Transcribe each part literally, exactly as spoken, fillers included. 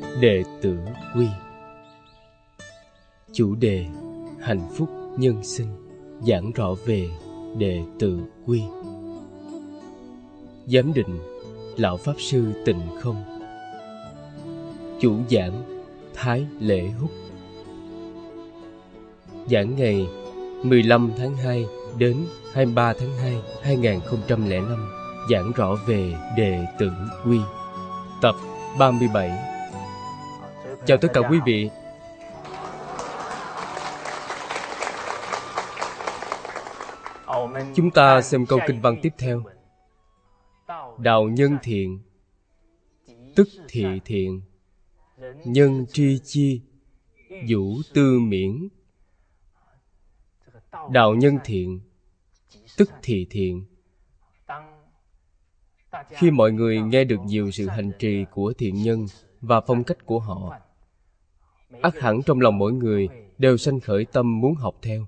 Đệ tử quy. Chủ đề: hạnh phúc nhân sinh, giảng rõ về đệ tử quy. Giám định: Lão Pháp Sư Tịnh Không. Chủ giảng: Thái Lễ Húc. Giảng ngày mười lăm tháng hai đến hai mươi ba tháng hai hai nghìn không trăm lẻ năm. Giảng rõ về đệ tử quy. Tập ba mươi bảy. Chào tất cả quý vị. Chúng ta xem câu kinh văn tiếp theo. Đạo nhân thiện, tức thị thiện, nhân tri chi, vũ tư miễn. Đạo nhân thiện, tức thị thiện. Khi mọi người nghe được nhiều sự hành trì của thiện nhân và phong cách của họ, ắt hẳn trong lòng mỗi người đều sanh khởi tâm muốn học theo.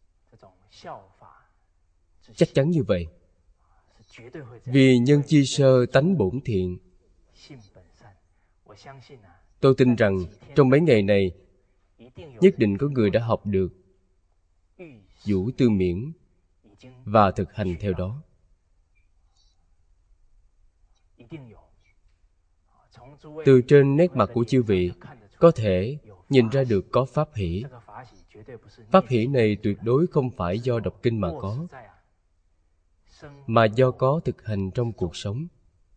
Chắc chắn như vậy. Vì nhân chi sơ tánh bổn thiện. Tôi tin rằng trong mấy ngày này nhất định có người đã học được vũ tư miễn và thực hành theo đó. Từ trên nét mặt của chư vị có thể nhìn ra được có pháp hỷ. Pháp hỷ này tuyệt đối không phải do đọc kinh mà có, mà do có thực hành trong cuộc sống.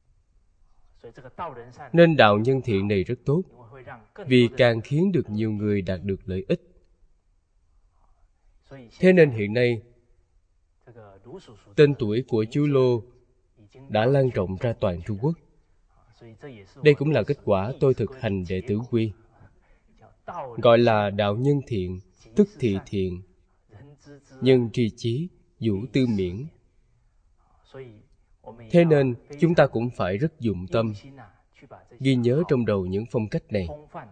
Nên đạo nhân thiện này rất tốt, vì càng khiến được nhiều người đạt được lợi ích. Thế nên hiện nay tên tuổi của chú Lô đã lan rộng ra toàn Trung Quốc. Đây cũng là kết quả tôi thực hành đệ tử quy. Gọi là đạo nhân thiện, tức thị thiện, nhân tri chí, vũ tư miễn. Thế nên chúng ta cũng phải rất dụng tâm ghi nhớ trong đầu những phong cách này.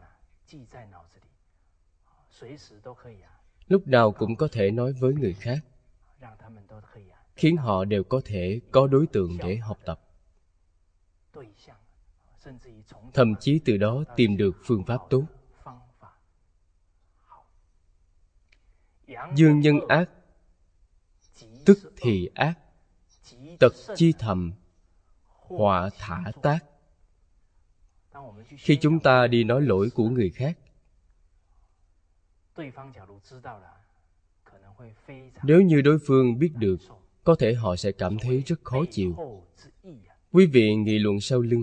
Lúc nào cũng có thể nói với người khác, khiến họ đều có thể có đối tượng để học tập. Thậm chí từ đó tìm được phương pháp tốt. Dương nhân ác, tức thì ác, tật chi thầm, họa thả tác. Khi chúng ta đi nói lỗi của người khác, nếu như đối phương biết được, có thể họ sẽ cảm thấy rất khó chịu. Quý vị nghị luận sau lưng,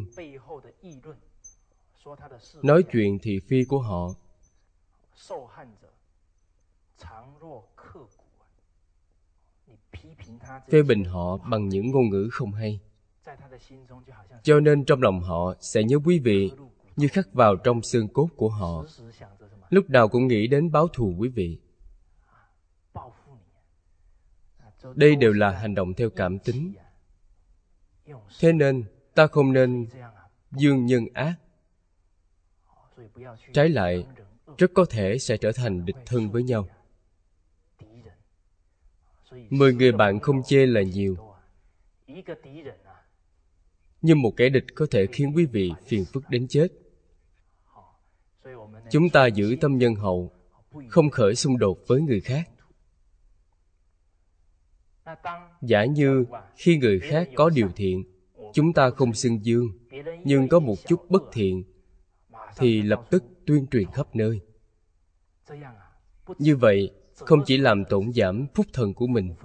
nói chuyện thị phi của họ, phê bình họ bằng những ngôn ngữ không hay, cho nên trong lòng họ sẽ nhớ quý vị như khắc vào trong xương cốt của họ, lúc nào cũng nghĩ đến báo thù quý vị. Đây đều là hành động theo cảm tính. Thế nên ta không nên dương nhân ác. Trái lại, rất có thể sẽ trở thành địch thân với nhau. Mười người bạn không chê là nhiều, nhưng một kẻ địch có thể khiến quý vị phiền phức đến chết. Chúng ta giữ tâm nhân hậu, không khởi xung đột với người khác. Giả như khi người khác có điều thiện, chúng ta không xưng dương, nhưng có một chút bất thiện, thì lập tức tuyên truyền khắp nơi. Như vậy không chỉ làm tổn giảm phúc thần của mình,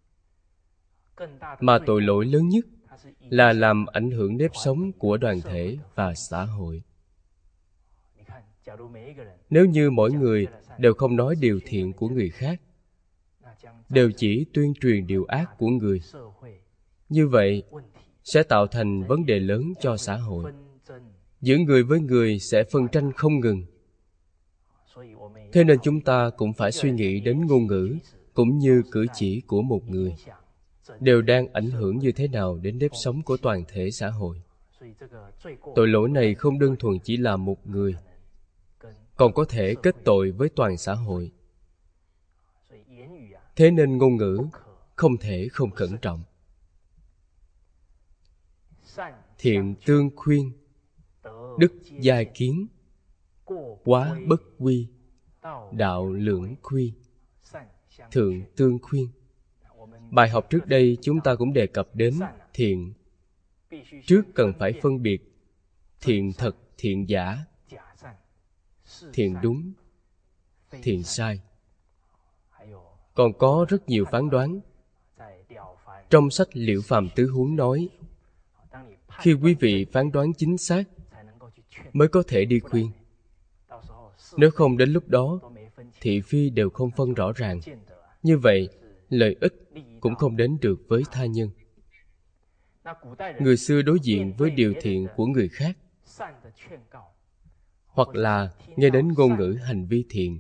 mà tội lỗi lớn nhất là làm ảnh hưởng nếp sống của đoàn thể và xã hội. Nếu như mỗi người đều không nói điều thiện của người khác, đều chỉ tuyên truyền điều ác của người, như vậy sẽ tạo thành vấn đề lớn cho xã hội. Giữa người với người sẽ phân tranh không ngừng. Thế nên chúng ta cũng phải suy nghĩ đến ngôn ngữ cũng như cử chỉ của một người đều đang ảnh hưởng như thế nào đến nếp sống của toàn thể xã hội. Tội lỗi này không đơn thuần chỉ là một người, còn có thể kết tội với toàn xã hội. Thế nên ngôn ngữ không thể không cẩn trọng. Thiện tương khuyên, đức giai kiến, quá bất quy, đạo lưỡng khuy, thượng tương khuyên. Bài học trước đây chúng ta cũng đề cập đến thiện. Trước cần phải phân biệt thiện thật, thiện giả, thiện đúng, thiện sai. Còn có rất nhiều phán đoán. Trong sách Liễu Phàm Tứ Huống nói, khi quý vị phán đoán chính xác mới có thể đi khuyên. Nếu không đến lúc đó, thị phi đều không phân rõ ràng. Như vậy, lợi ích cũng không đến được với tha nhân. Người xưa đối diện với điều thiện của người khác, hoặc là nghe đến ngôn ngữ hành vi thiện,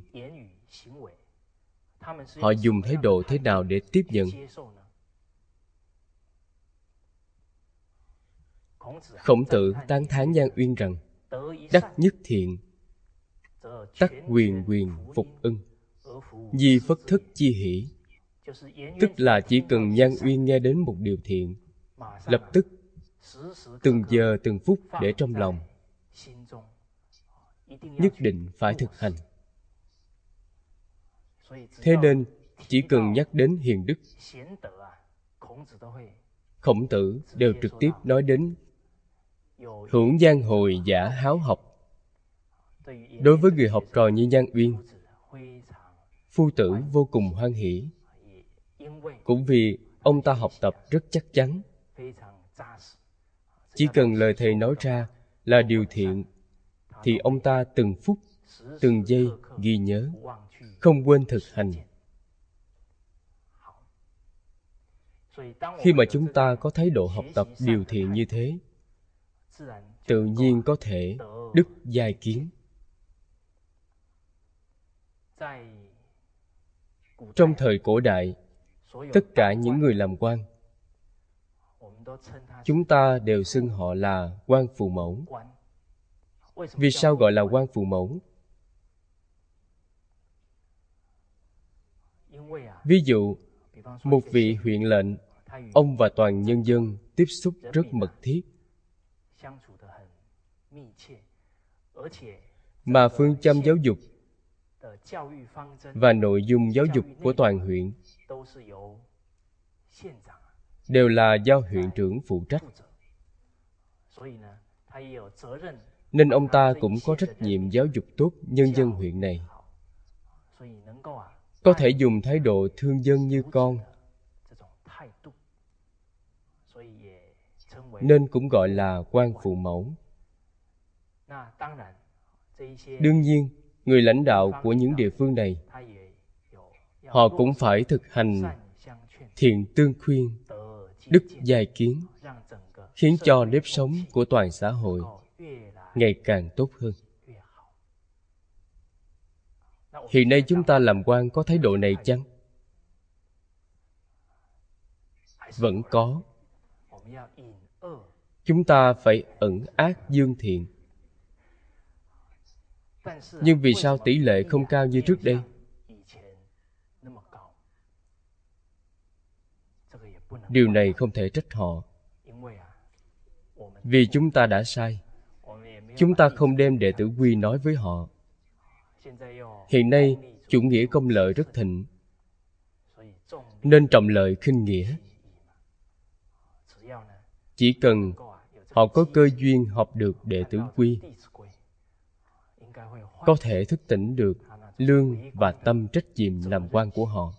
họ dùng thái độ thế nào để tiếp nhận? Khổng Tử tán thán Nhan Uyên rằng, đắc nhất thiện, tắc quyền quyền phục ưng, di phất thức chi hỷ. Tức là chỉ cần Nhan Uyên nghe đến một điều thiện, lập tức từng giờ từng phút để trong lòng, nhất định phải thực hành. Thế nên chỉ cần nhắc đến hiền đức, Khổng Tử đều trực tiếp nói đến hữu giang hồi giả háo học. Đối với người học trò như Nhan Uyên, phu tử vô cùng hoan hỷ, cũng vì ông ta học tập rất chắc chắn. Chỉ cần lời thầy nói ra là điều thiện, thì ông ta từng phút, từng giây ghi nhớ, không quên thực hành. Khi mà chúng ta có thái độ học tập điều thiện như thế, tự nhiên có thể đức giai kiến. Trong thời cổ đại, tất cả những người làm quan, chúng ta đều xưng họ là quan phụ mẫu. Vì sao gọi là quan phụ mẫu? Ví dụ, một vị huyện lệnh, ông và toàn nhân dân tiếp xúc rất mật thiết, mà phương châm giáo dục và nội dung giáo dục của toàn huyện đều là do huyện trưởng phụ trách. Nên ông ta cũng có trách nhiệm giáo dục tốt nhân dân huyện này, có thể dùng thái độ thương dân như con, nên cũng gọi là quan phụ mẫu. Đương nhiên, người lãnh đạo của những địa phương này, họ cũng phải thực hành thiện tương khuyên, đức giai kiến, khiến cho nếp sống của toàn xã hội ngày càng tốt hơn. Hiện nay chúng ta làm quan có thái độ này chăng? Vẫn có. Chúng ta phải ẩn ác dương thiện. Nhưng vì sao tỷ lệ không cao như trước đây? Điều này không thể trách họ, vì chúng ta đã sai. Chúng ta không đem đệ tử quy nói với họ. Hiện nay chủ nghĩa công lợi rất thịnh, nên trọng lợi khinh nghĩa. Chỉ cần họ có cơ duyên học được đệ tử quy, có thể thức tỉnh được lương và tâm trách nhiệm làm quan của họ.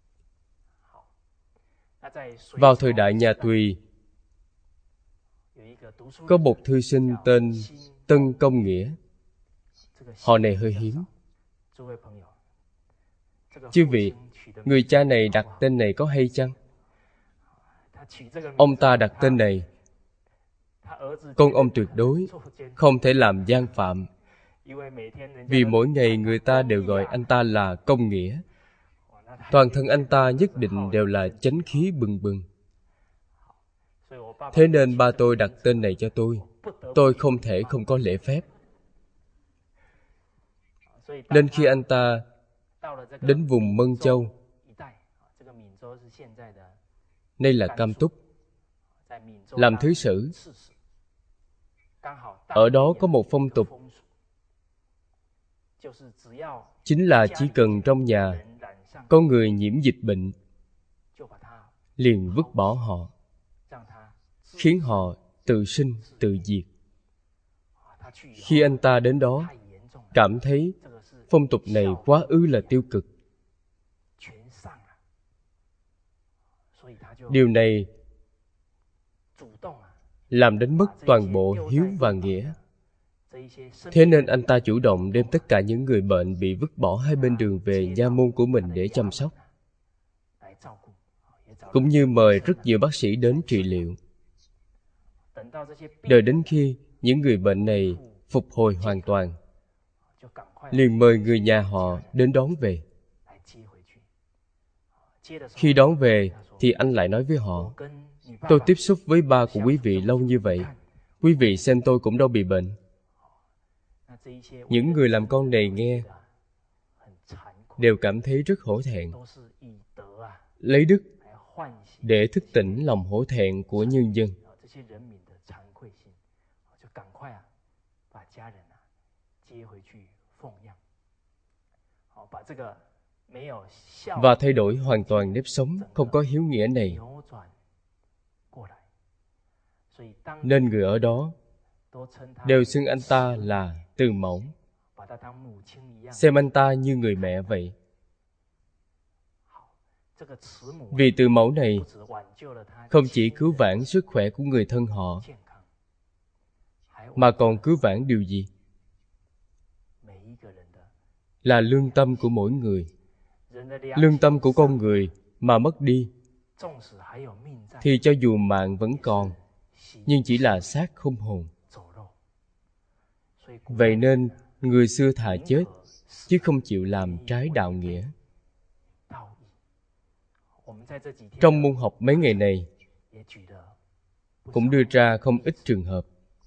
Vào thời đại nhà Tùy, có một thư sinh tên Tân Công Nghĩa. Họ này hơi hiếm. Chư vị, người cha này đặt tên này có hay chăng? Ông ta đặt tên này, con ông tuyệt đối không thể làm gian phạm, vì mỗi ngày người ta đều gọi anh ta là Công Nghĩa. Toàn thân anh ta nhất định đều là chánh khí bừng bừng. Thế nên ba tôi đặt tên này cho tôi. Tôi không thể không có lễ phép. Nên khi anh ta đến vùng Mân Châu, nay là Cam Túc, làm thứ sử, ở đó có một phong tục chính là chỉ cần trong nhà có người nhiễm dịch bệnh, liền vứt bỏ họ, khiến họ tự sinh tự diệt. Khi anh ta đến đó cảm thấy phong tục này quá ư là tiêu cực, điều này làm đánh mất toàn bộ hiếu và nghĩa. Thế nên anh ta chủ động đem tất cả những người bệnh bị vứt bỏ hai bên đường về nha môn của mình để chăm sóc, cũng như mời rất nhiều bác sĩ đến trị liệu. Đợi đến khi những người bệnh này phục hồi hoàn toàn, liền mời người nhà họ đến đón về. Khi đón về thì anh lại nói với họ: tôi tiếp xúc với ba của quý vị lâu như vậy, quý vị xem tôi cũng đâu bị bệnh. Những người làm con này nghe đều cảm thấy rất hổ thẹn, lấy đức để thức tỉnh lòng hổ thẹn của nhân dân. Và thay đổi hoàn toàn nếp sống không có hiếu nghĩa này. Nên người ở đó đều xưng anh ta là từ mẫu, xem anh ta như người mẹ vậy. Vì từ mẫu này không chỉ cứu vãn sức khỏe của người thân họ, mà còn cứu vãn điều gì? Là lương tâm của mỗi người. Lương tâm của con người mà mất đi, thì cho dù mạng vẫn còn, nhưng chỉ là xác không hồn. Vậy nên người xưa thà chết, chứ không chịu làm trái đạo nghĩa. Trong môn học mấy ngày này cũng đưa ra không ít trường hợp.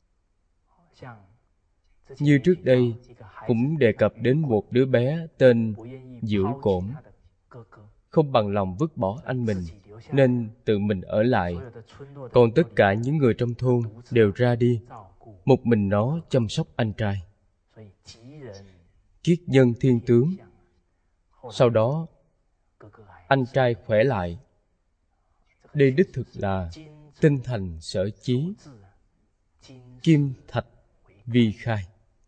Như trước đây cũng đề cập đến một đứa bé tên Dửu Cổn, không bằng lòng vứt bỏ anh mình, nên tự mình ở lại. Còn tất cả những người trong thôn đều ra đi, một mình nó chăm sóc anh trai. Kiết nhân thiên tướng. Sau đó anh trai khỏe lại. Đây đích thực là tinh thành sở chí, kim thạch vi khai.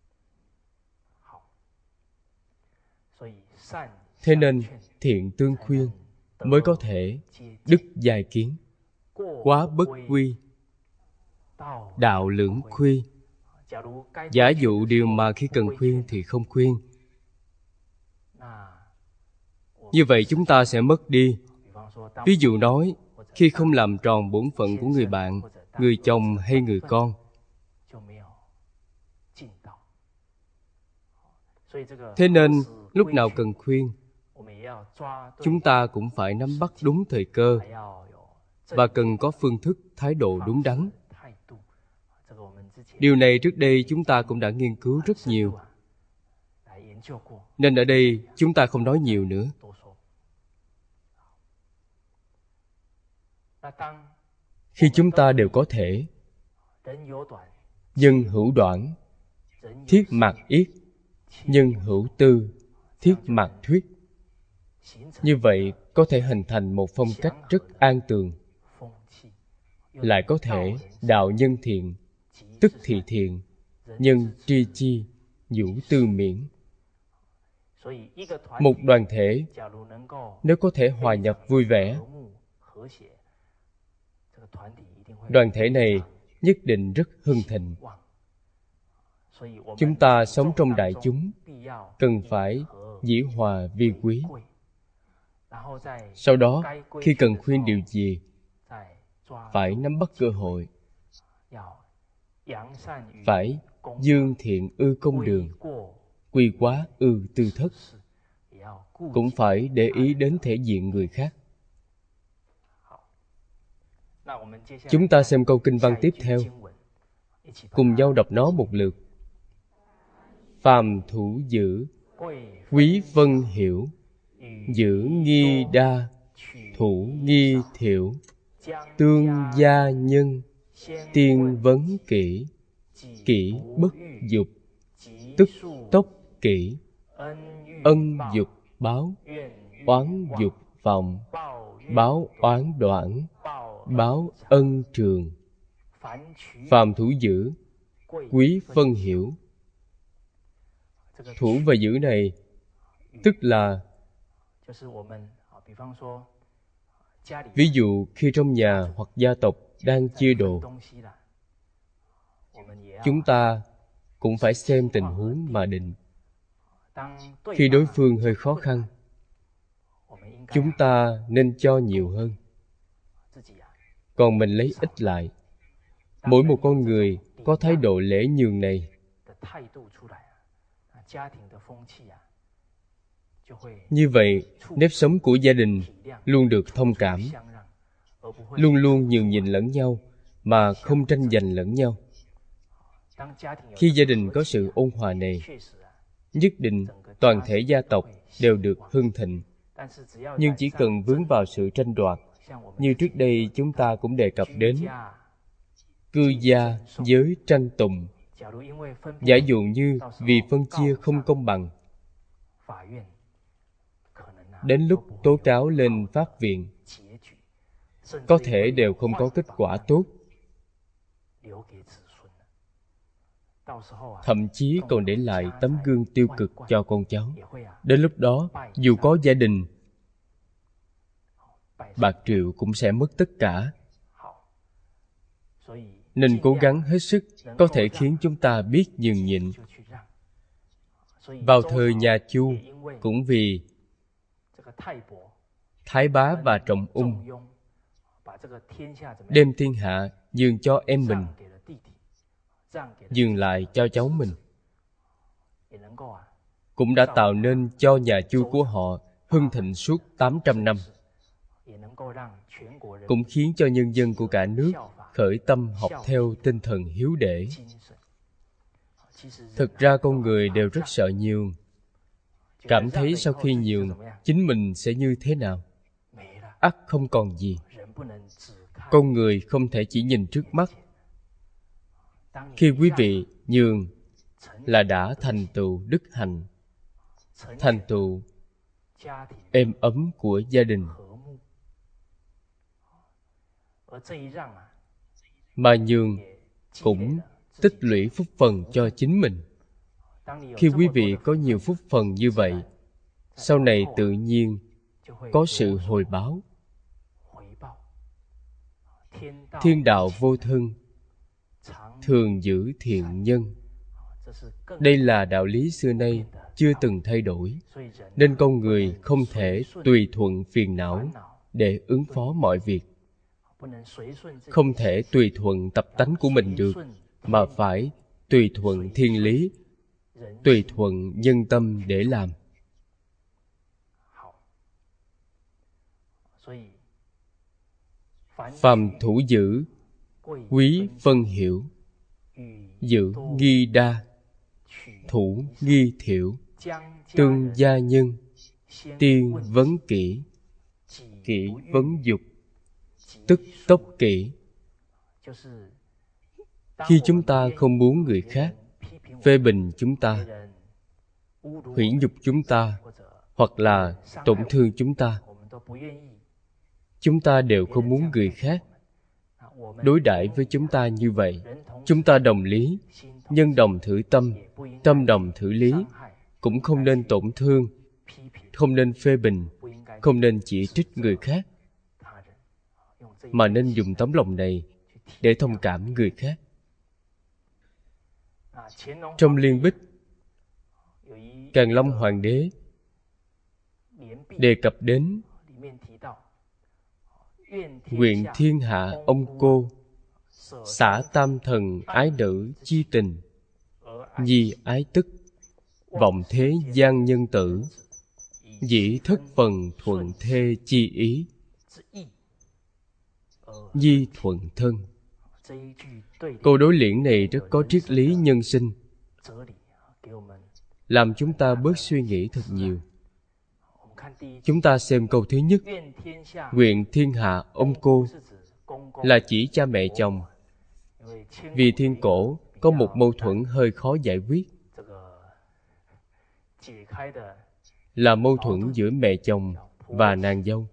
Thế nên thiện tương khuyên mới có thể đức giai kiến. Quá bất quy, đạo lưỡng khuy. Giả dụ điều mà khi cần khuyên thì không khuyên, như vậy chúng ta sẽ mất đi. Ví dụ nói, khi không làm tròn bổn phận của người bạn, người chồng hay người con, thế nên lúc nào cần khuyên, chúng ta cũng phải nắm bắt đúng thời cơ, và cần có phương thức, thái độ đúng đắn. Điều này trước đây chúng ta cũng đã nghiên cứu rất nhiều, nên ở đây chúng ta không nói nhiều nữa. Khi chúng ta đều có thể nhân hữu đoạn, thiết mạc yết, nhân hữu tư, thiết mạc thuyết, như vậy có thể hình thành một phong cách rất an tường, lại có thể đạo nhân thiện, tức thị thiện, nhân tri chi, nhũ tư miễn. Một đoàn thể nếu có thể hòa nhập vui vẻ, đoàn thể này nhất định rất hưng thịnh. Chúng ta sống trong đại chúng, cần phải dĩ hòa vi quý. Sau đó, khi cần khuyên điều gì, phải nắm bắt cơ hội, phải dương thiện ư công đường, quy quá ư tư thất, cũng phải để ý đến thể diện người khác. Chúng ta xem câu kinh văn tiếp theo, cùng nhau đọc nó một lượt. Phàm thủ giữ, quý vân hiểu, giữ nghi đa, thủ nghi thiểu, tương gia nhân, tiên vấn kỹ, kỹ bất dục, tức tốc kỹ, ân dục báo, oán dục vọng, báo oán đoạn, báo ân trường. Phàm thủ giữ, quý phân hiểu. Thủ và giữ này tức là, ví dụ khi trong nhà hoặc gia tộc đang chia đồ, chúng ta cũng phải xem tình huống mà định. Khi đối phương hơi khó khăn, chúng ta nên cho nhiều hơn, còn mình lấy ít lại. Mỗi một con người có thái độ lễ nhường này, như vậy nếp sống của gia đình luôn được thông cảm, luôn luôn nhường nhịn lẫn nhau mà không tranh giành lẫn nhau. Khi gia đình có sự ôn hòa này, nhất định toàn thể gia tộc đều được hưng thịnh. Nhưng chỉ cần vướng vào sự tranh đoạt, như trước đây chúng ta cũng đề cập đến, cư gia giới tranh tụng. Giả dụ như vì phân chia không công bằng, đến lúc tố cáo lên pháp viện, có thể đều không có kết quả tốt, thậm chí còn để lại tấm gương tiêu cực cho con cháu. Đến lúc đó, dù có gia đình, bạc triệu cũng sẽ mất tất cả. Nên cố gắng hết sức có thể khiến chúng ta biết nhường nhịn. Vào thời nhà Chu, cũng vì Thái Bá và Trọng Ung đem thiên hạ nhường cho em mình, nhường lại cho cháu mình, cũng đã tạo nên cho nhà Chu của họ hưng thịnh suốt tám trăm năm, cũng khiến cho nhân dân của cả nước khởi tâm học theo tinh thần hiếu đệ. Thực ra con người đều rất sợ nhường, cảm thấy sau khi nhường, chính mình sẽ như thế nào? Ắt không còn gì. Con người không thể chỉ nhìn trước mắt. Khi quý vị nhường là đã thành tựu đức hạnh, thành tựu êm ấm của gia đình. Mà nhường cũng tích lũy phúc phần cho chính mình. Khi quý vị có nhiều phúc phần như vậy, sau này tự nhiên có sự hồi báo. Thiên đạo vô thân, thường giữ thiện nhân. Đây là đạo lý xưa nay chưa từng thay đổi. Nên con người không thể tùy thuận phiền não để ứng phó mọi việc. Không thể tùy thuận tập tánh của mình được, mà phải tùy thuận thiên lý, tùy thuận nhân tâm để làm. Phàm thủ giữ, quý phân hiểu. Giữ nghi đa, thủ nghi thiểu. Tương gia nhân, tiên vấn kỹ. Kỹ vấn dục, tức tốc kỹ. Khi chúng ta không muốn người khác phê bình chúng ta, hủy nhục chúng ta, hoặc là tổn thương chúng ta, chúng ta đều không muốn người khác đối đãi với chúng ta như vậy. Chúng ta đồng lý, nhân đồng thử tâm, tâm đồng thử lý, cũng không nên tổn thương, không nên phê bình, không nên chỉ trích người khác, mà nên dùng tấm lòng này để thông cảm người khác. Trong Liên Bích, Càn Long Hoàng đế đề cập đến nguyện thiên hạ ông cô, xả tam thần ái nữ chi tình, nhi ái tức, vọng thế gian nhân tử, dĩ thất phần thuận thê chi ý, nhi thuận thân. Câu đối liễn này rất có triết lý nhân sinh, làm chúng ta bớt suy nghĩ thật nhiều. Chúng ta xem câu thứ nhất, nguyện thiên hạ ông cô, là chỉ cha mẹ chồng. Vì thiên cổ có một mâu thuẫn hơi khó giải quyết. là mâu thuẫn giữa mẹ chồng và nàng dâu.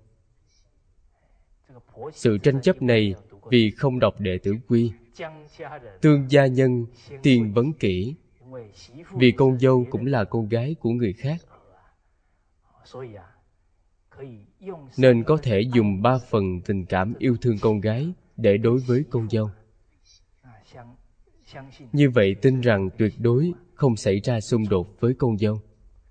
Sự tranh chấp này vì không đọc Đệ Tử Quy. Tương gia nhân tiên vấn kỹ, vì con dâu cũng là con gái của người khác, nên có thể dùng ba phần tình cảm yêu thương con gái để đối với con dâu. Như vậy tin rằng tuyệt đối không xảy ra xung đột với con dâu.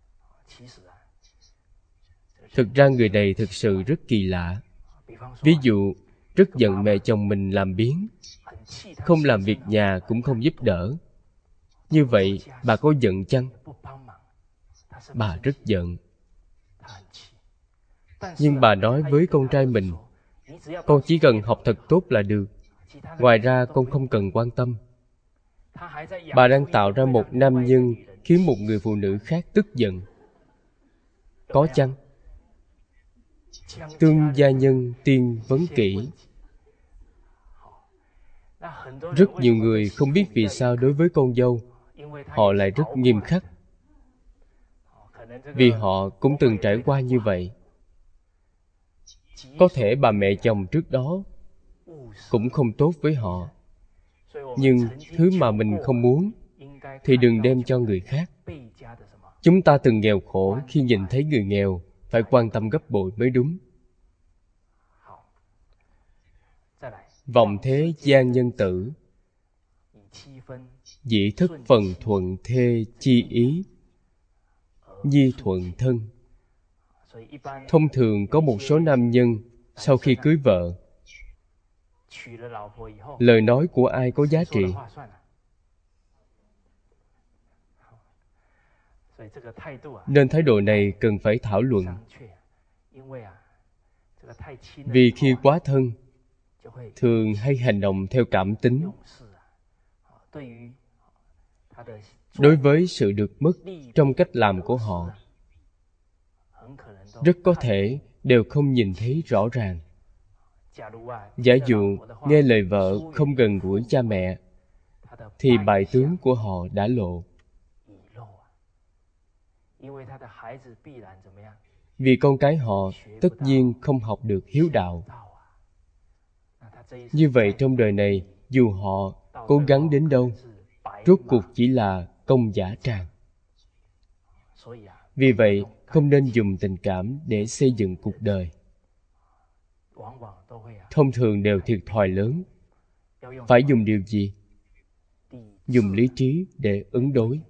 Thực ra người này thực sự rất kỳ lạ. Ví dụ, rất giận mẹ chồng mình làm biếng, không làm việc nhà cũng không giúp đỡ. Như vậy, bà có giận chăng? Bà rất giận. Nhưng bà nói với con trai mình, con chỉ cần học thật tốt là được, ngoài ra con không cần quan tâm. Bà đang tạo ra một nam nhân khiến một người phụ nữ khác tức giận. Có chăng? Tương gia nhân tiên vấn kỹ. Rất nhiều người không biết vì sao đối với con dâu họ lại rất nghiêm khắc, vì họ cũng từng trải qua như vậy. Có thể bà mẹ chồng trước đó cũng không tốt với họ, nhưng thứ mà mình không muốn thì đừng đem cho người khác. Chúng ta từng nghèo khổ, khi nhìn thấy người nghèo phải quan tâm gấp bội mới đúng. Vọng thế gian nhân tử, dĩ thức phần thuận thê chi ý, nhi thuận thân. Thông thường có một số nam nhân sau khi cưới vợ, lời nói của ai có giá trị? Nên thái độ này cần phải thảo luận. Vì khi quá thân, thường hay hành động theo cảm tính. Đối với sự được mất trong cách làm của họ, rất có thể đều không nhìn thấy rõ ràng. Giả dụ nghe lời vợ không gần gũi cha mẹ, thì bại tướng của họ đã lộ. Vì con cái họ tất nhiên không học được hiếu đạo. Như vậy trong đời này, dù họ cố gắng đến đâu, rốt cuộc chỉ là công giả tràng. Vì vậy, không nên dùng tình cảm để xây dựng cuộc đời. Thông thường đều thiệt thòi lớn. Phải dùng điều gì? Dùng lý trí để ứng đối.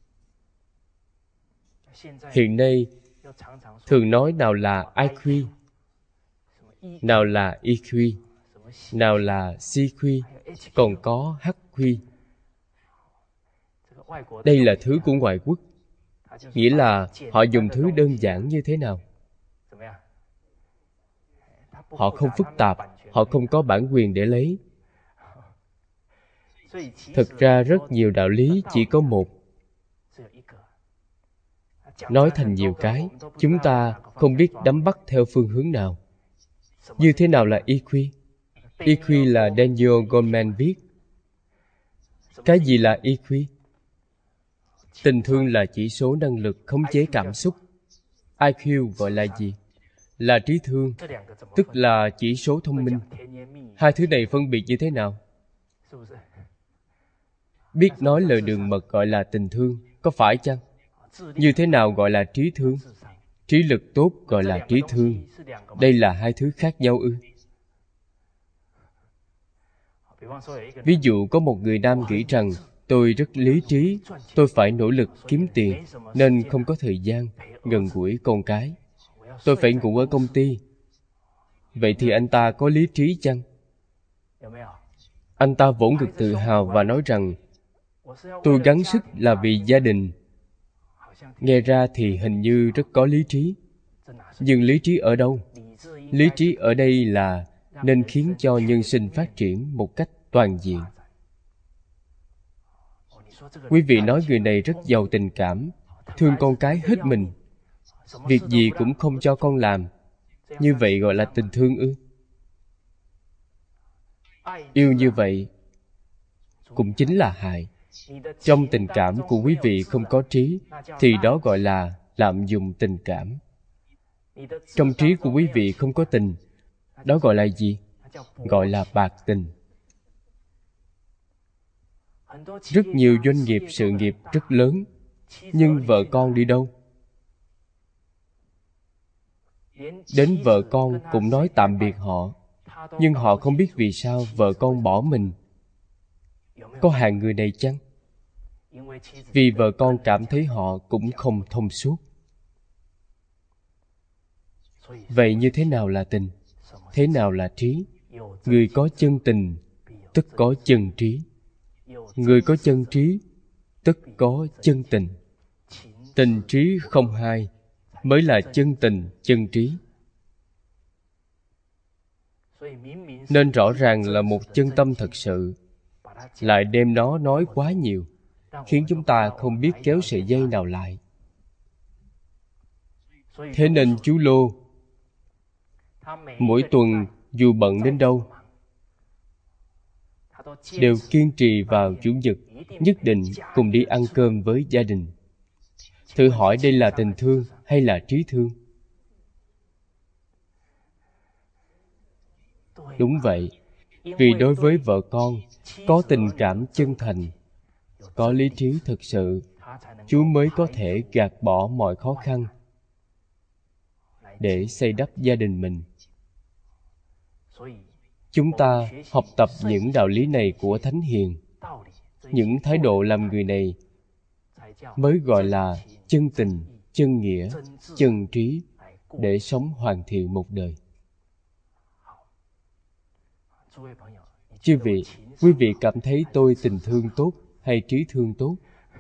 Hiện nay, thường nói nào là I Q, nào là E Q, nào là C Q, còn có H Q. Đây là thứ của ngoại quốc. Nghĩa là họ dùng thứ đơn giản như thế nào? Họ không phức tạp, họ không có bản quyền để lấy. Thực ra rất nhiều đạo lý chỉ có một. Nói thành nhiều cái, chúng ta không biết nắm bắt theo phương hướng nào. Như thế nào là E Q? E Q là Daniel Goleman viết. Cái gì là E Q? Tình thương là chỉ số năng lực khống chế cảm xúc. I Q gọi là gì? Là trí thương, tức là chỉ số thông minh. Hai thứ này phân biệt như thế nào? Biết nói lời đường mật gọi là tình thương, có phải chăng? Như thế nào gọi là trí thương? Trí lực tốt gọi là trí thương. Đây là hai thứ khác nhau ư? Ví dụ có một người nam nghĩ rằng tôi rất lý trí, tôi phải nỗ lực kiếm tiền, nên không có thời gian gần gũi con cái. Tôi phải ngủ ở công ty. Vậy thì anh ta có lý trí chăng? Anh ta vỗ ngực tự hào và nói rằng tôi gắng sức là vì gia đình. Nghe ra thì hình như rất có lý trí. Nhưng lý trí ở đâu? Lý trí ở đây là nên khiến cho nhân sinh phát triển một cách toàn diện. Quý vị nói người này rất giàu tình cảm, thương con cái hết mình, việc gì cũng không cho con làm. Như vậy gọi là tình thương ư? Yêu như vậy cũng chính là hại. Trong tình cảm của quý vị không có trí, thì đó gọi là lạm dụng tình cảm. Trong trí của quý vị không có tình, đó gọi là gì? Gọi là bạc tình. Rất nhiều doanh nghiệp, sự nghiệp rất lớn, nhưng vợ con đi đâu? Đến vợ con cũng nói tạm biệt họ, nhưng họ không biết vì sao vợ con bỏ mình. Có hạng người này chăng? Vì vợ con cảm thấy họ cũng không thông suốt. Vậy như thế nào là tình? Thế nào là trí? Người có chân tình, tức có chân trí. Người có chân trí, tức có chân tình. Tình trí không hai, mới là chân tình, chân trí. Nên rõ ràng là một chân tâm thật sự, lại đem nó nói quá nhiều, khiến chúng ta không biết kéo sợi dây nào lại. Thế nên chú Lô mỗi tuần dù bận đến đâu đều kiên trì vào Chủ nhật nhất định cùng đi ăn cơm với gia đình. Thử hỏi đây là tình thương hay là trí thương? Đúng vậy. Vì đối với vợ con có tình cảm chân thành, có lý trí thực sự, Chúa mới có thể gạt bỏ mọi khó khăn để xây đắp gia đình mình. Chúng ta học tập những đạo lý này của Thánh Hiền, những thái độ làm người này mới gọi là chân tình, chân nghĩa, chân trí để sống hoàn thiện một đời. Chư vị, quý vị cảm thấy tôi tình thương tốt hay trí thương tốt?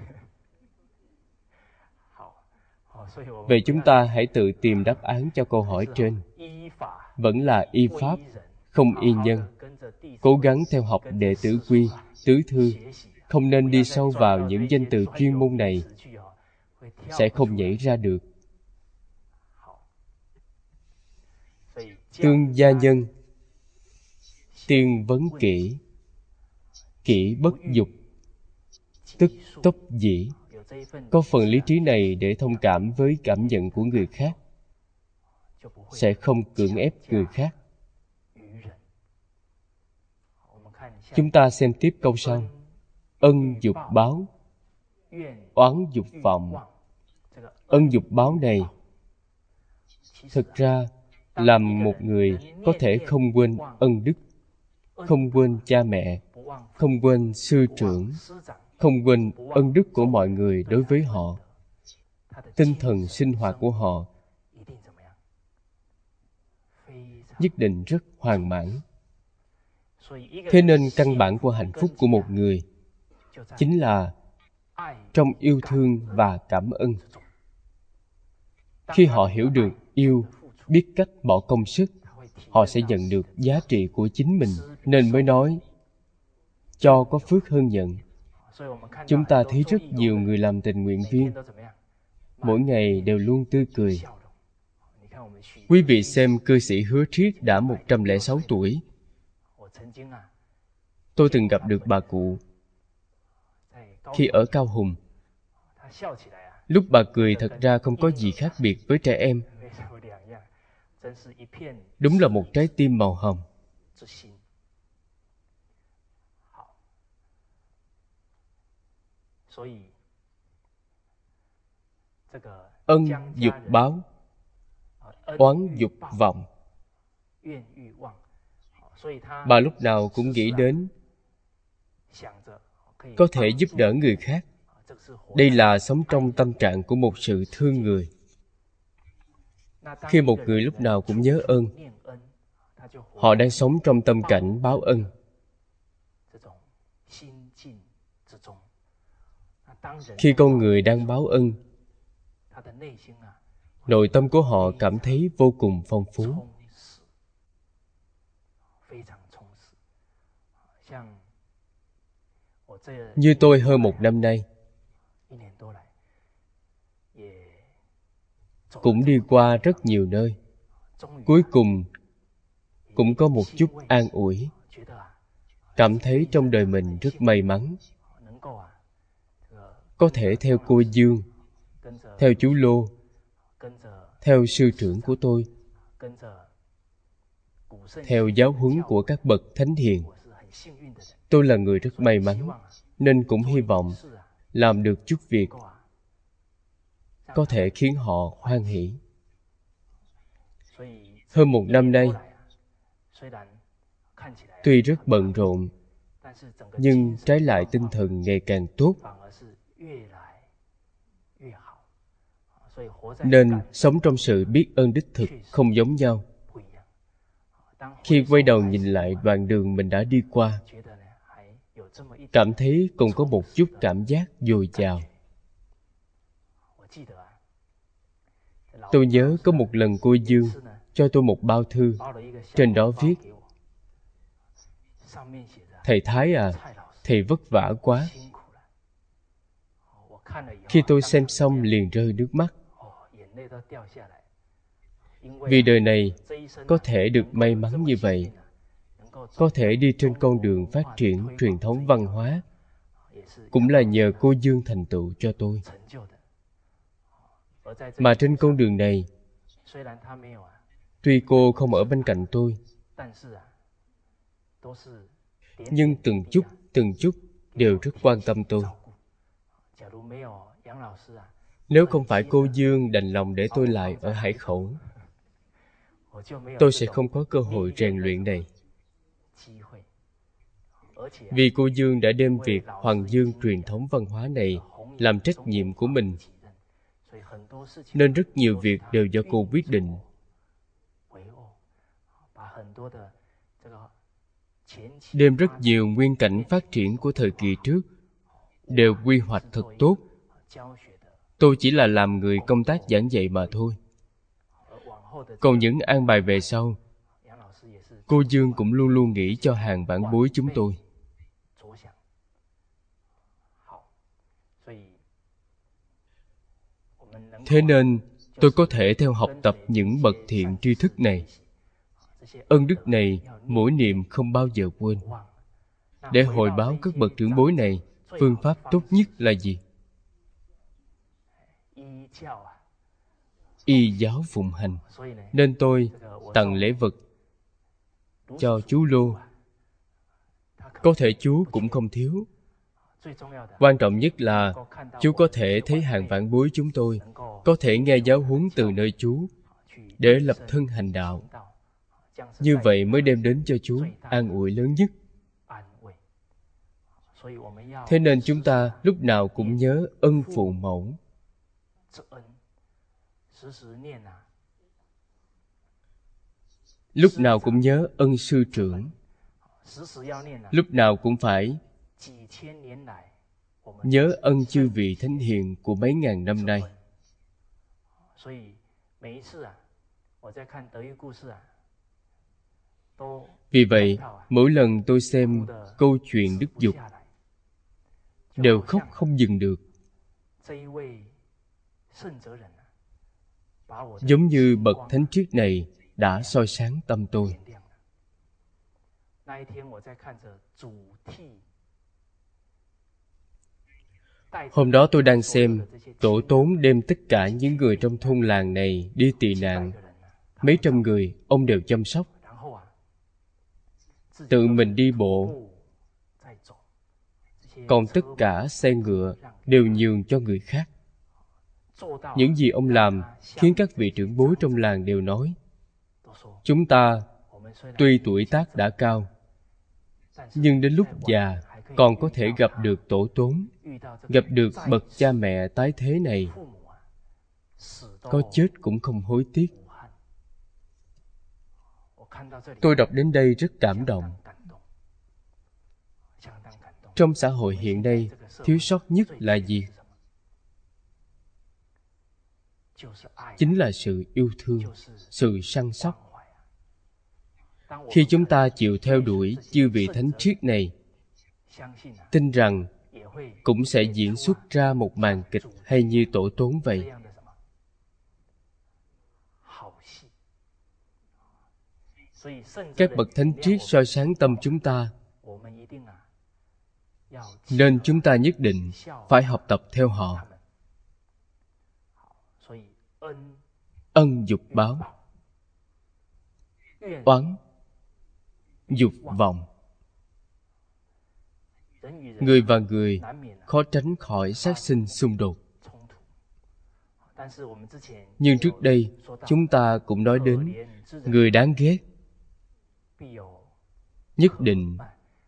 Vậy chúng ta hãy tự tìm đáp án cho câu hỏi trên. Vẫn là y pháp, không y nhân. Cố gắng theo học đệ tử quy, tứ thư, không nên đi sâu vào những danh từ chuyên môn này, sẽ không nhảy ra được. Tương gia nhân, tiên vấn kỹ, kỹ bất dục, tức tốc dĩ. Có phần lý trí này để thông cảm với cảm nhận của người khác, sẽ không cưỡng ép người khác. Chúng ta xem tiếp câu sau. Ân dục báo, oán dục vọng. Ân dục báo này thực ra làm một người có thể không quên ân đức, không quên cha mẹ, không quên sư trưởng, không quên ân đức của mọi người đối với họ. Tinh thần sinh hoạt của họ nhất định rất hoàn mãn. Thế nên căn bản của hạnh phúc của một người chính là trong yêu thương và cảm ơn. Khi họ hiểu được yêu, biết cách bỏ công sức, họ sẽ nhận được giá trị của chính mình, nên mới nói cho có phước hơn nhận. Chúng ta thấy rất nhiều người làm tình nguyện viên, mỗi ngày đều luôn tươi cười. Quý vị xem cư sĩ Hứa Triết đã một trăm lẻ sáu tuổi. Tôi từng gặp được bà cụ khi ở Cao Hùng. Lúc bà cười thật ra không có gì khác biệt với trẻ em. Đúng là một trái tim màu hồng. Ân dục báo, oán dục vọng. Bà lúc nào cũng nghĩ đến có thể giúp đỡ người khác. Đây là sống trong tâm trạng của một sự thương người. Khi một người lúc nào cũng nhớ ơn, họ đang sống trong tâm cảnh báo ân. Khi con người đang báo ân, nội tâm của họ cảm thấy vô cùng phong phú. Như tôi hơn một năm nay cũng đi qua rất nhiều nơi, cuối cùng cũng có một chút an ủi, cảm thấy trong đời mình rất may mắn, có thể theo cô Dương, theo chú Lô, theo sư trưởng của tôi, theo giáo huấn của các bậc thánh hiền. Tôi là người rất may mắn, nên cũng hy vọng làm được chút việc có thể khiến họ hoan hỷ. Hơn một năm nay, tuy rất bận rộn, nhưng trái lại tinh thần ngày càng tốt. Nên sống trong sự biết ơn đích thực không giống nhau. Khi quay đầu nhìn lại đoạn đường mình đã đi qua, cảm thấy còn có một chút cảm giác dồi dào. Tôi nhớ có một lần cô Dương cho tôi một bao thư, trên đó viết: Thầy Thái à, thầy vất vả quá. Khi tôi xem xong liền rơi nước mắt. Vì đời này có thể được may mắn như vậy, có thể đi trên con đường phát triển truyền thống văn hóa, cũng là nhờ cô Dương thành tựu cho tôi. Mà trên con đường này, tuy cô không ở bên cạnh tôi, nhưng từng chút, từng chút đều rất quan tâm tôi. Nếu không phải cô Dương đành lòng để tôi lại ở Hải Khẩu, tôi sẽ không có cơ hội rèn luyện này. Vì cô Dương đã đem việc Hoàng Dương truyền thống văn hóa này làm trách nhiệm của mình, nên rất nhiều việc đều do cô quyết định. Đem rất nhiều nguyên cảnh phát triển của thời kỳ trước đều quy hoạch thật tốt. Tôi chỉ là làm người công tác giảng dạy mà thôi. Còn những an bài về sau, cô Dương cũng luôn luôn nghĩ cho hàng vãn bối chúng tôi. Thế nên tôi có thể theo học tập những bậc thiện tri thức này. Ân đức này mỗi niệm không bao giờ quên. Để hồi báo các bậc trưởng bối này, phương pháp tốt nhất là gì? Y giáo phụng hành. Nên tôi tặng lễ vật cho chú Lô. Có thể chú cũng không thiếu. Quan trọng nhất là chú có thể thấy hàng vãn bối chúng tôi, có thể nghe giáo huấn từ nơi chú, để lập thân hành đạo. Như vậy mới đem đến cho chú an ủi lớn nhất. Thế nên chúng ta lúc nào cũng nhớ ân phụ mẫu. Lúc nào cũng nhớ ân sư trưởng. Lúc nào cũng phải nhớ ân chư vị thánh hiền của mấy ngàn năm nay. Vì vậy, mỗi lần tôi xem câu chuyện Đức Dục, đều khóc không dừng được. Giống như bậc thánh triết này đã soi sáng tâm tôi. Hôm đó tôi đang xem tổ tốn đem tất cả những người trong thôn làng này đi tị nạn. Mấy trăm người, ông đều chăm sóc. Tự mình đi bộ. Còn tất cả xe ngựa đều nhường cho người khác. Những gì ông làm khiến các vị trưởng bối trong làng đều nói: chúng ta tuy tuổi tác đã cao, nhưng đến lúc già còn có thể gặp được tổ tốn, gặp được bậc cha mẹ tái thế này, có chết cũng không hối tiếc. Tôi đọc đến đây rất cảm động. Trong xã hội hiện nay, thiếu sót nhất là gì? Chính là sự yêu thương, sự săn sóc. Khi chúng ta chịu theo đuổi chư vị thánh triết này, tin rằng cũng sẽ diễn xuất ra một màn kịch hay như tổ tốn vậy. Các bậc thánh triết soi sáng tâm chúng ta, nên chúng ta nhất định phải học tập theo họ. Ân dục báo, oán dục vọng. Người và người khó tránh khỏi sát sinh xung đột. Nhưng trước đây chúng ta cũng nói đến người đáng ghét nhất định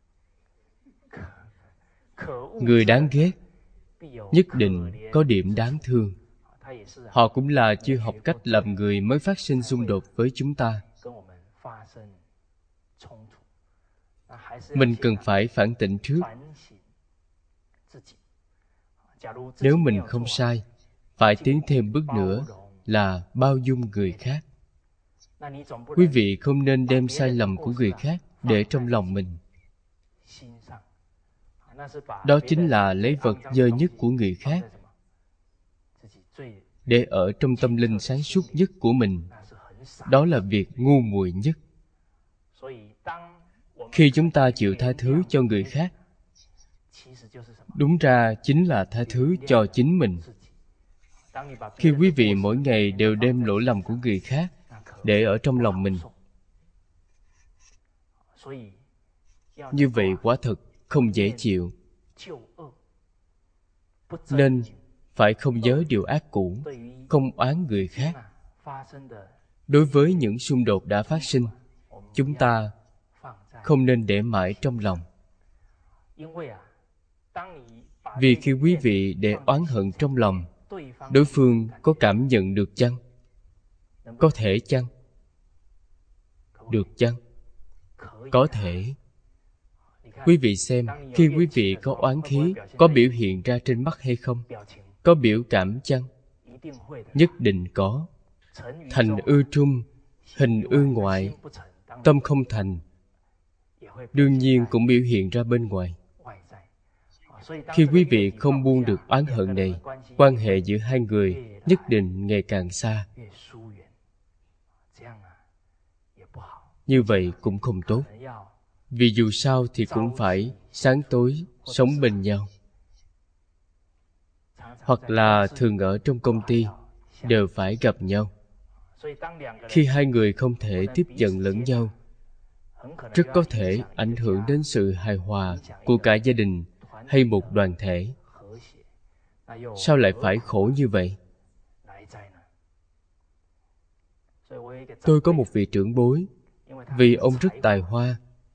người đáng ghét nhất định có điểm đáng thương. Họ cũng là chưa học cách làm người mới phát sinh xung đột với chúng ta. Mình cần phải phản tỉnh trước. Nếu mình không sai, phải tiến thêm bước nữa là bao dung người khác. Quý vị không nên đem sai lầm của người khác để trong lòng mình. Đó chính là lấy vật dơ nhất của người khác để ở trong tâm linh sáng suốt nhất của mình. Đó là việc ngu muội nhất. Khi chúng ta chịu tha thứ cho người khác, đúng ra chính là tha thứ cho chính mình. Khi quý vị mỗi ngày đều đem lỗi lầm của người khác để ở trong lòng mình, như vậy quả thật không dễ chịu. Nên phải không nhớ điều ác cũ, không oán người khác. Đối với những xung đột đã phát sinh, chúng ta không nên để mãi trong lòng. Vì khi quý vị để oán hận trong lòng, đối phương có cảm nhận được chăng? Có thể chăng? Được chăng? Có thể. Quý vị xem, khi quý vị có oán khí, có biểu hiện ra trên mắt hay không? Có biểu cảm chăng? Nhất định có. Thành ư trung, hình ư ngoại. Tâm không thành, đương nhiên cũng biểu hiện ra bên ngoài. Khi quý vị không buông được oán hận này, quan hệ giữa hai người nhất định ngày càng xa. Như vậy cũng không tốt. Vì dù sao thì cũng phải sáng tối sống bên nhau. Hoặc là thường ở trong công ty đều phải gặp nhau. Khi hai người không thể tiếp nhận lẫn nhau, rất có thể ảnh hưởng đến sự hài hòa của cả gia đình hay một đoàn thể. Sao lại phải khổ như vậy? Tôi có một vị trưởng bối, vì ông rất tài hoa,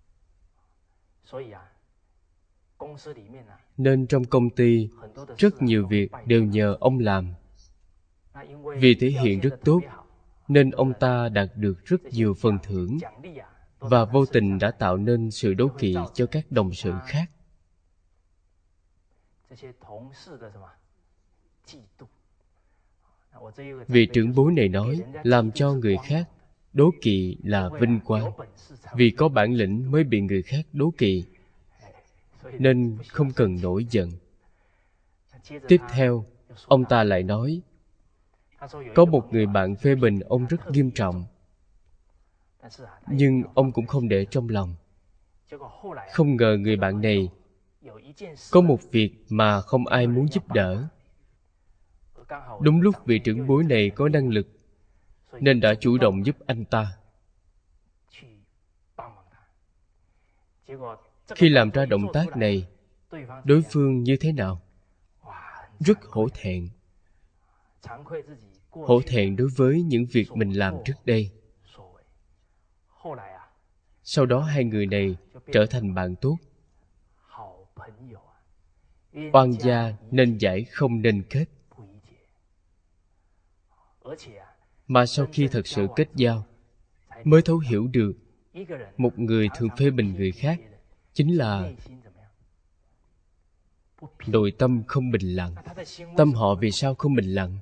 nên trong công ty rất nhiều việc đều nhờ ông làm. Vì thể hiện rất tốt, nên ông ta đạt được rất nhiều phần thưởng, và vô tình đã tạo nên sự đố kỵ cho các đồng sự khác. Vị trưởng bối này nói, làm cho người khác đố kỵ là vinh quang. Vì có bản lĩnh mới bị người khác đố kỵ, nên không cần nổi giận. Tiếp theo, ông ta lại nói, có một người bạn phê bình ông rất nghiêm trọng, nhưng ông cũng không để trong lòng. Không ngờ người bạn này có một việc mà không ai muốn giúp đỡ. Đúng lúc vị trưởng bối này có năng lực, nên đã chủ động giúp anh ta. Khi làm ra động tác này, đối phương như thế nào? Rất hổ thẹn. Hổ thẹn đối với những việc mình làm trước đây. Sau đó hai người này trở thành bạn tốt. Oan gia nên giải không nên kết. Mà sau khi thật sự kết giao, mới thấu hiểu được một người thường phê bình người khác chính là nội tâm không bình lặng. Tâm họ vì sao không bình lặng?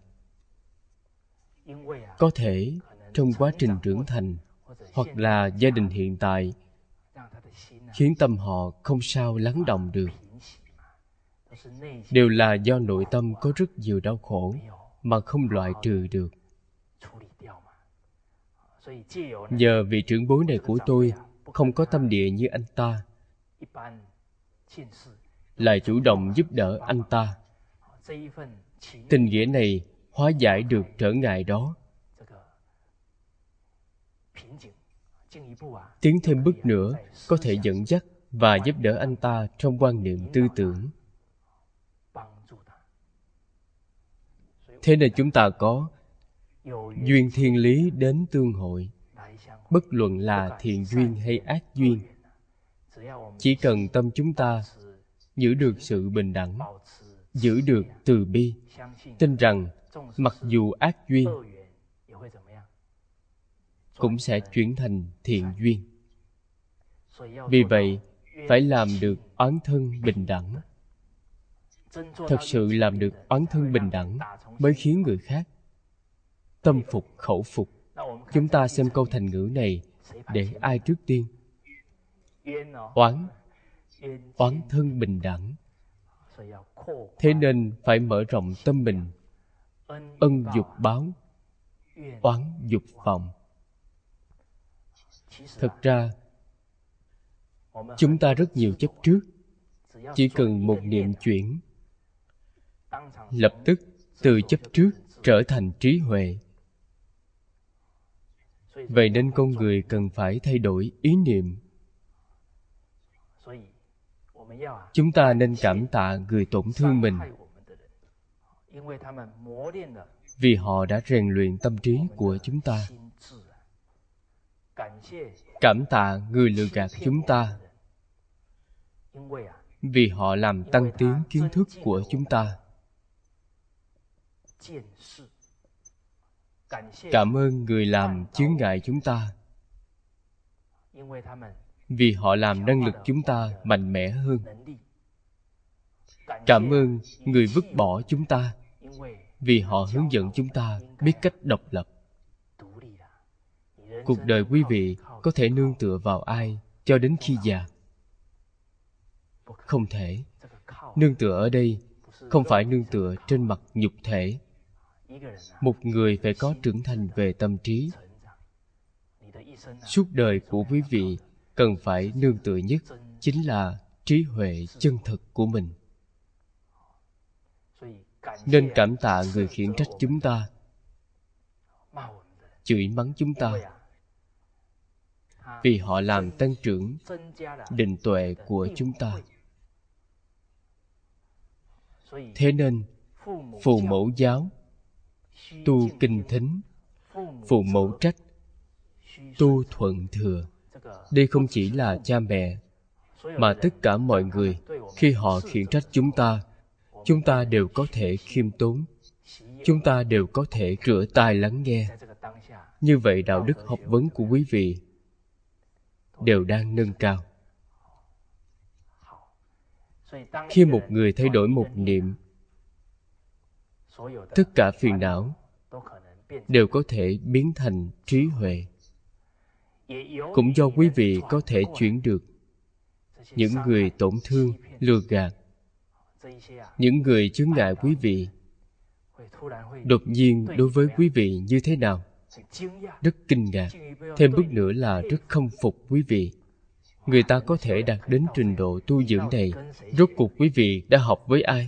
Có thể trong quá trình trưởng thành hoặc là gia đình hiện tại khiến tâm họ không sao lắng động được. Đều là do nội tâm có rất nhiều đau khổ mà không loại trừ được. Nhờ vị trưởng bối này của tôi không có tâm địa như anh ta, lại chủ động giúp đỡ anh ta. Tình nghĩa này hóa giải được trở ngại đó. Tiến thêm bước nữa, có thể dẫn dắt và giúp đỡ anh ta trong quan niệm tư tưởng. Thế nên chúng ta có duyên thiên lý đến tương hội. Bất luận là thiện duyên hay ác duyên, chỉ cần tâm chúng ta giữ được sự bình đẳng, giữ được từ bi, tin rằng mặc dù ác duyên cũng sẽ chuyển thành thiện duyên. Vì vậy, phải làm được oán thân bình đẳng. Thật sự làm được oán thân bình đẳng mới khiến người khác tâm phục khẩu phục. Chúng ta xem câu thành ngữ này để ai trước tiên? Oán, oán thân bình đẳng. Thế nên phải mở rộng tâm mình. Ân dục báo, oán dục phòng. Thật ra, chúng ta rất nhiều chấp trước. Chỉ cần một niệm chuyển, lập tức từ chấp trước trở thành trí huệ. Vậy nên con người cần phải thay đổi ý niệm. Chúng ta nên cảm tạ người tổn thương mình, vì họ đã rèn luyện tâm trí của chúng ta. Cảm tạ người lừa gạt chúng ta, vì họ làm tăng tiến kiến thức của chúng ta. Cảm ơn người làm chướng ngại chúng ta, vì họ làm năng lực chúng ta mạnh mẽ hơn. Cảm ơn người vứt bỏ chúng ta, vì họ hướng dẫn chúng ta biết cách độc lập. Cuộc đời quý vị có thể nương tựa vào ai cho đến khi già? Không thể. Nương tựa ở đây không phải nương tựa trên mặt nhục thể. Một người phải có trưởng thành về tâm trí. Suốt đời của quý vị cần phải nương tựa nhất chính là trí huệ chân thực của mình. Nên cảm tạ người khiển trách chúng ta, chửi mắng chúng ta, vì họ làm tăng trưởng định tuệ của chúng ta. Thế nên phụ mẫu giáo tu kinh thính, phụ mẫu trách tu thuận thừa. Đây không chỉ là cha mẹ, mà tất cả mọi người. Khi họ khiển trách chúng ta, chúng ta đều có thể khiêm tốn, chúng ta đều có thể rửa tai lắng nghe. Như vậy đạo đức học vấn của quý vị đều đang nâng cao. Khi một người thay đổi một niệm, tất cả phiền não đều có thể biến thành trí huệ. Cũng do quý vị có thể chuyển được những người tổn thương, lừa gạt, những người chướng ngại quý vị, đột nhiên đối với quý vị như thế nào? Rất kinh ngạc. Thêm bước nữa là rất khâm phục quý vị. Người ta có thể đạt đến trình độ tu dưỡng này, rốt cuộc quý vị đã học với ai?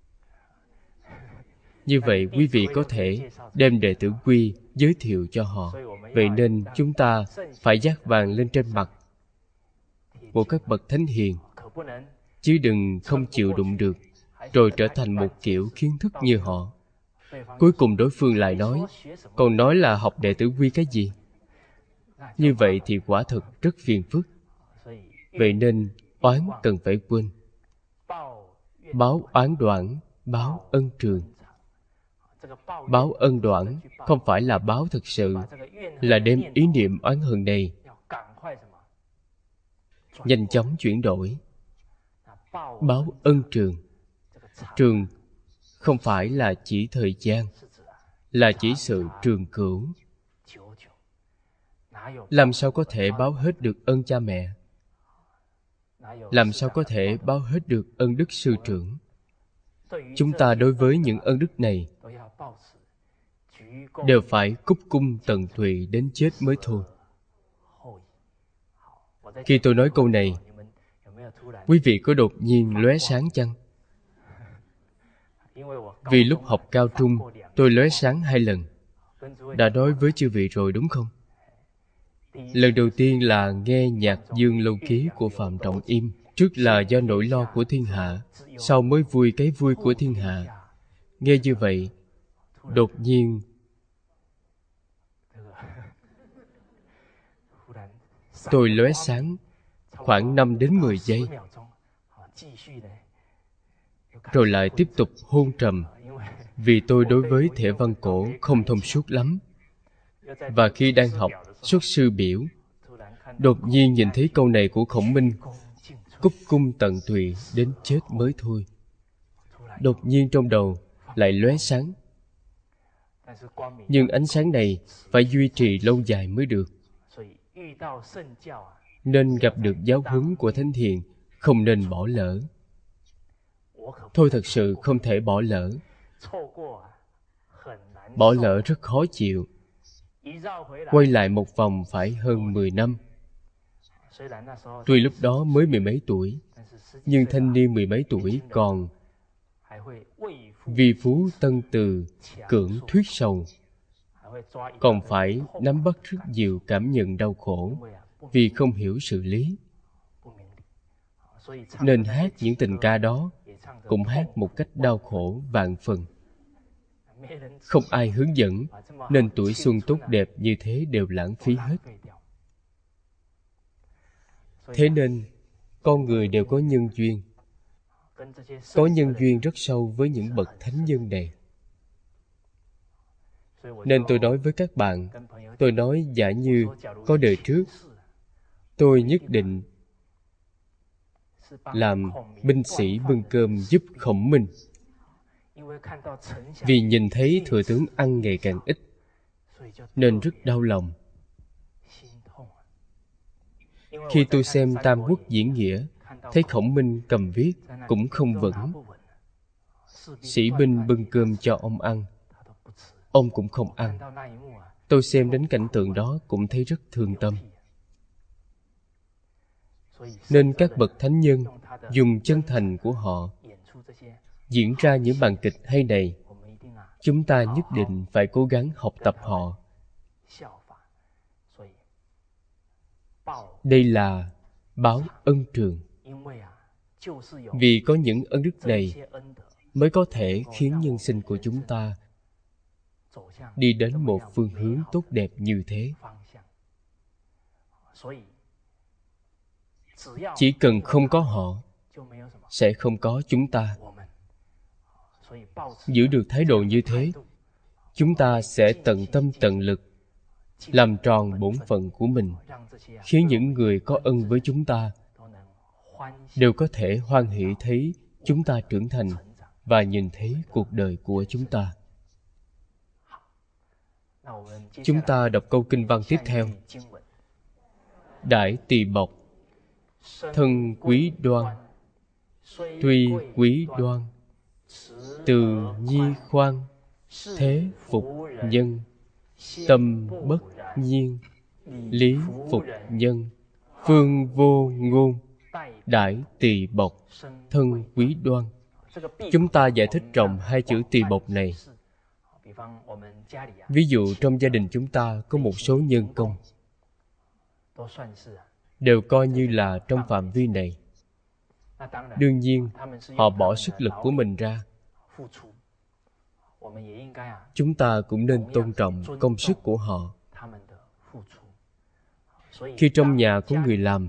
Như vậy quý vị có thể đem đệ tử quy giới thiệu cho họ. Vậy nên chúng ta phải dát vàng lên trên mặt của các bậc thánh hiền, chứ đừng không chịu đụng được, rồi trở thành một kiểu kiến thức như họ. Cuối cùng đối phương lại nói, còn nói là học đệ tử quy cái gì? Như vậy thì quả thực rất phiền phức. Vậy nên oán cần phải quên. Báo oán đoản, báo ân trường. Báo ân đoản không phải là báo thực sự, là đem ý niệm oán hận này nhanh chóng chuyển đổi. Báo ân trường. Trường không phải là chỉ thời gian, là chỉ sự trường cửu. Làm sao có thể báo hết được ơn cha mẹ? Làm sao có thể báo hết được ân đức sư trưởng? Chúng ta đối với những ân đức này đều phải cúc cung tận tụy đến chết mới thôi. Khi tôi nói câu này, Quý vị có đột nhiên lóe sáng chăng? Vì lúc học cao trung, tôi lóe sáng hai lần. Đã nói với chư vị rồi đúng không? Lần đầu tiên là nghe nhạc Dương Lâu Ký của Phạm Trọng Im. Trước là do nỗi lo của thiên hạ, sau mới vui cái vui của thiên hạ. Nghe như vậy, đột nhiên tôi lóe sáng khoảng năm đến mười giây, rồi lại tiếp tục hôn trầm, vì tôi đối với thể văn cổ không thông suốt lắm. Và khi đang học xuất sư biểu, đột nhiên nhìn thấy câu này của Khổng Minh: cúc cung tận tụy, đến chết mới thôi. Đột nhiên trong đầu lại lóe sáng. Nhưng ánh sáng này phải duy trì lâu dài mới được. Nên gặp được giáo huấn của Thánh Thiền, không nên bỏ lỡ. Thôi thật sự không thể bỏ lỡ. Bỏ lỡ rất khó chịu. Quay lại một vòng phải hơn mười năm. Tuy lúc đó mới mười mấy tuổi, nhưng thanh niên mười mấy tuổi còn vì phú tân từ, cưỡng thuyết sầu, còn phải nắm bắt rất nhiều cảm nhận đau khổ, vì không hiểu sự lý. Nên hát những tình ca đó cũng hát một cách đau khổ vạn phần. Không ai hướng dẫn, nên tuổi xuân tốt đẹp như thế đều lãng phí hết. Thế nên, con người đều có nhân duyên. Có nhân duyên rất sâu với những bậc thánh nhân này. Nên tôi nói với các bạn, tôi nói giả như có đời trước, tôi nhất định làm binh sĩ bưng cơm giúp Khổng Minh. Vì nhìn thấy thừa tướng ăn ngày càng ít, nên rất đau lòng. Khi tôi xem Tam Quốc diễn nghĩa, thấy Khổng Minh cầm viết cũng không vững. Sĩ binh bưng cơm cho ông ăn, ông cũng không ăn. Tôi xem đến cảnh tượng đó cũng thấy rất thương tâm. Nên các bậc thánh nhân dùng chân thành của họ diễn ra những màn kịch hay này, chúng ta nhất định phải cố gắng học tập họ. Đây là báo ân trường. Vì có những ân đức này mới có thể khiến nhân sinh của chúng ta đi đến một phương hướng tốt đẹp như thế. Chỉ cần không có họ, sẽ không có chúng ta. Giữ được thái độ như thế, chúng ta sẽ tận tâm tận lực làm tròn bổn phận của mình, khiến những người có ân với chúng ta đều có thể hoan hỷ thấy chúng ta trưởng thành và nhìn thấy cuộc đời của chúng ta. Chúng ta đọc câu kinh văn tiếp theo. Đại Tỳ Bộc, thân quý đoan, tuy quý đoan, từ nhi khoan, thế phục nhân, tâm bất nhiên, lý phục nhân, phương vô ngôn. Đại Tỳ Bộc, thân quý đoan. Chúng ta giải thích rộng hai chữ tỳ bộc này. Ví dụ trong gia đình chúng ta có một số nhân công, đều coi như là trong phạm vi này. Đương nhiên, họ bỏ sức lực của mình ra. Chúng ta cũng nên tôn trọng công sức của họ. Khi trong nhà có người làm,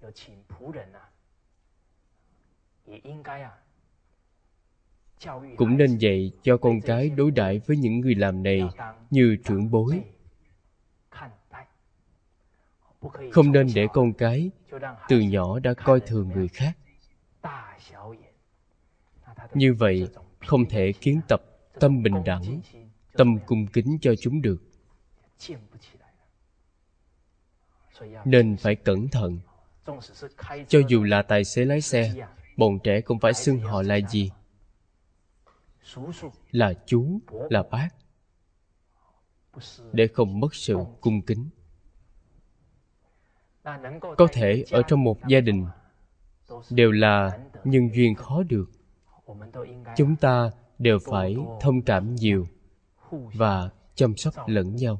cũng nên dạy cho con cái đối đãi với những người làm này như trưởng bối. Không nên để con cái từ nhỏ đã coi thường người khác. Như vậy, không thể kiến tập tâm bình đẳng, tâm cung kính cho chúng được. Nên phải cẩn thận. Cho dù là tài xế lái xe, bọn trẻ cũng phải xưng họ là gì? Là chú, là bác, để không mất sự cung kính. Có thể ở trong một gia đình đều là nhân duyên khó được. Chúng ta đều phải thông cảm nhiều và chăm sóc lẫn nhau.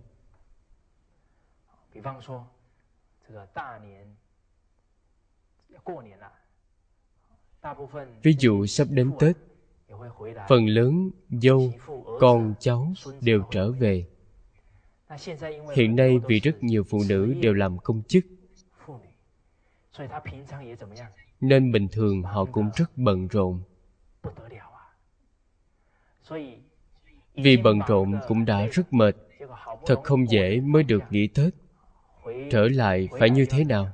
Ví dụ sắp đến Tết, phần lớn dâu, con, cháu đều trở về. Hiện nay vì rất nhiều phụ nữ đều làm công chức, nên bình thường họ cũng rất bận rộn. Vì bận rộn cũng đã rất mệt, thật không dễ mới được nghỉ Tết. Trở lại phải như thế nào?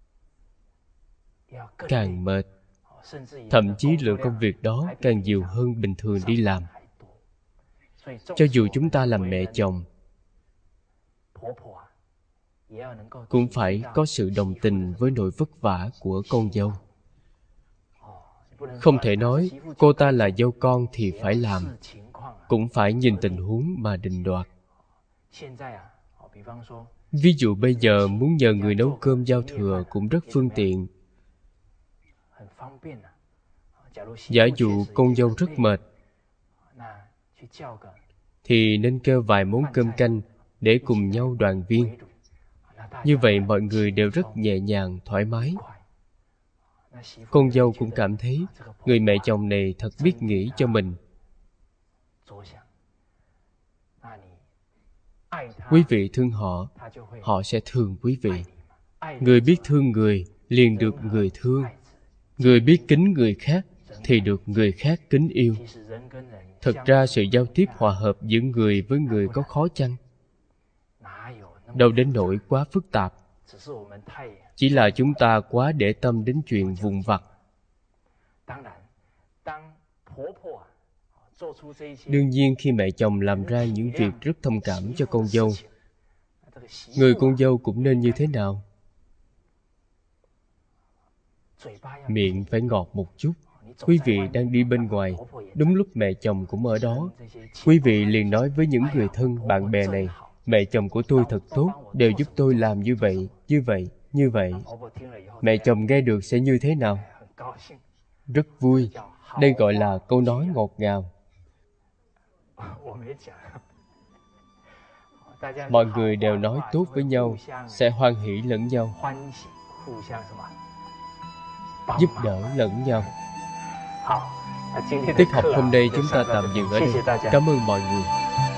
Càng mệt, thậm chí lượng công việc đó càng nhiều hơn bình thường đi làm. Cho dù chúng ta làm mẹ chồng, cũng phải có sự đồng tình với nỗi vất vả của con dâu. Không thể nói cô ta là dâu con thì phải làm, cũng phải nhìn tình huống mà định đoạt. Ví dụ bây giờ muốn nhờ người nấu cơm giao thừa cũng rất phương tiện. Giả dụ con dâu rất mệt, thì nên kêu vài món cơm canh để cùng nhau đoàn viên. Như vậy mọi người đều rất nhẹ nhàng, thoải mái. Con dâu cũng cảm thấy người mẹ chồng này thật biết nghĩ cho mình. Quý vị thương họ, họ sẽ thương quý vị. Người biết thương người liền được người thương. Người biết kính người khác thì được người khác kính yêu. Thật ra sự giao tiếp hòa hợp giữa người với người có khó chăng? Đâu đến nỗi quá phức tạp. Chỉ là chúng ta quá để tâm đến chuyện vụn vặt. Đương nhiên khi mẹ chồng làm ra những việc rất thông cảm cho con dâu, người con dâu cũng nên như thế nào? Miệng phải ngọt một chút. Quý vị đang đi bên ngoài, đúng lúc mẹ chồng cũng ở đó, quý vị liền nói với những người thân, bạn bè này: mẹ chồng của tôi thật tốt, đều giúp tôi làm như vậy, như vậy, như vậy. Mẹ chồng nghe được sẽ như thế nào? Rất vui. Đây gọi là câu nói ngọt ngào. Mọi người đều nói tốt với nhau, sẽ hoan hỷ lẫn nhau, giúp đỡ lẫn nhau. Tiết học hôm nay chúng ta tạm dừng ở đây. Cảm ơn mọi người.